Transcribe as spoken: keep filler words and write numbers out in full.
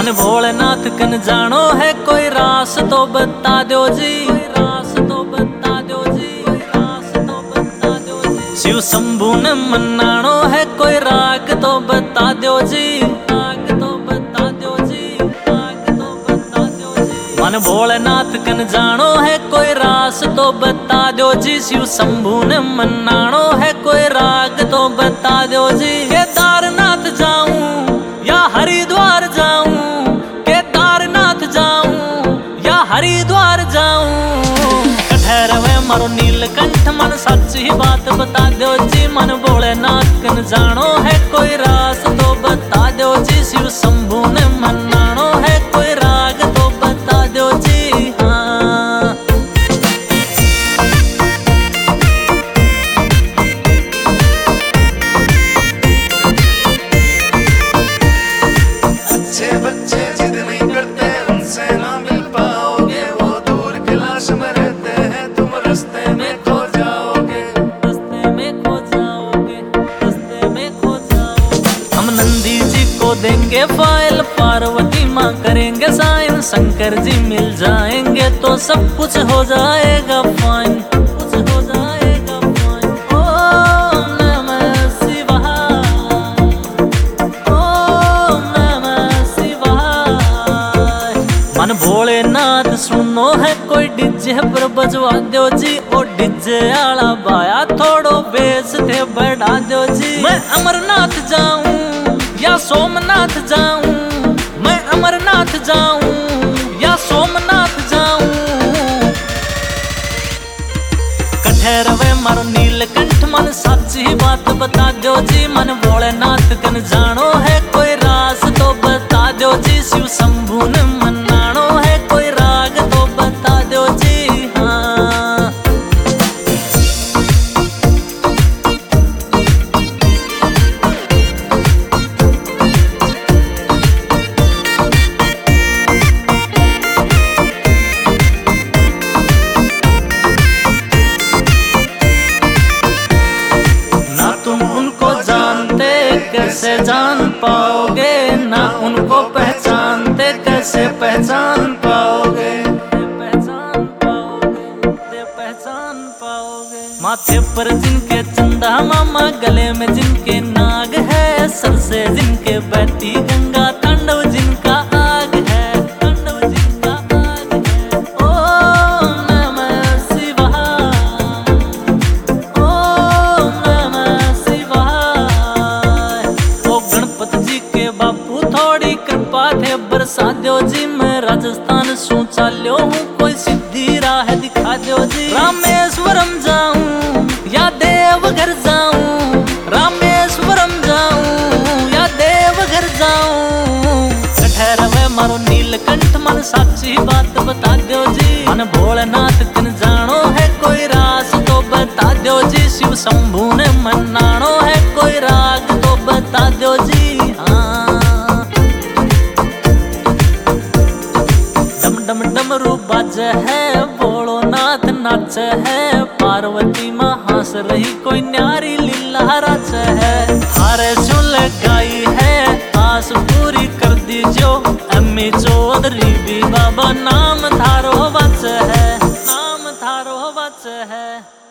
मन भोलेनाथ कन जानो है कोई रास तो बता दो जी, रास तो बता दो जी, रास तो बता दो जी। शिव शंभू ने मनानो है कोई राग तो बता दो जी, राग तो बता दो जी, राग तो बता दो जी। मन भोलेनाथ कन जानो है कोई रास तो बता दो जी। शिव शंभू ने मनानो है कोई राग तो बता दो जी। केदारनाथ जाऊं या हरिद्वार जाऊं, केदारनाथ जाऊं या हरिद्वार जाऊं। कठहरवे मारो नीलकंठ मन सच ही बात बता दो जी। मन भोलेनाथ कन जानो है कोई रास तो बता दो जी। शिव शंभू ने मनानो है कोई राग तो बता दो जी। हाँ अच्छे बच्चे जिद नहीं करते उनसे ना मिल पाओगे। वो दूर क्लास में रहते हैं तुम रास्ते में खो जाओगे, रास्ते में खो जाओगे, रास्ते में खो जाओगे। हम नंदी जी को देंगे फाइल, पार्वती माँ करेंगे साइन। शंकर जी मिल जाएंगे तो सब कुछ हो जाएगा फाइन, कुछ हो जाएगा फाइन। ओम नमः शिवाय, ओम नमः शिवाय। मन भोलेनाथ सुनो है कोई डीजे पर बजवा दो जी। ओ डीजे आला बाया थोड़ो बेस थे बढ़ा दो जी। मैं अमरनाथ जाऊं या सोमनाथ जाऊं, मैं अमरनाथ जाऊं या सोमनाथ जाऊं। कठहरवे मारो नीलकंठ मन सच ही बात बता दो जी। मन भोलेनाथ कन जानो है कोई रास तो बता दो जी। शिव शंभू ने मनानो है कोई राग तो बता दो जी। हाँ ना तुम उनको जानते कैसे जान पाओगे, ना उनको पहचानते कैसे पहचान पाओगे, पहचान पाओगे, पहचान पाओगे। माथे पर जिनके चंदा मामा, गले में जिनके नाग है, सर से जिनके बहती गंगा, तांडव जिनका आग है, तांडव जिनका आग है। ओम नमः शिवाय, ओम नमः शिवाय। ओ गणपत जी के बापू थोड़ी कृपा थे बरसा दो जी। मैं राजस्थान सू चाल्यो हूँ कोई सीधी राह दिखा दो जी। रामेश्वरम जाऊं या देवघर जाऊं, रामेश्वरम जाऊं या देवघर जाऊं। कठहरवे मारो नीलकंठ मन साची बात बता दो जी। मन भोलेनाथ कन जानो है कोई रास तो बता दो जी। शिव शंभू ने मनानो है कोई राग तो बता दो जी। हाँ डम डम डमरू बाज है, भोलेनाथ नाच है। पार्वती माँ हंस रही कोई न्यारी लीला रच है। हारे झूल गाई है आस पूरी कर दीजो। अम्मी चौधरी भी बाबा नाम थारो बच है, नाम थारो बच है।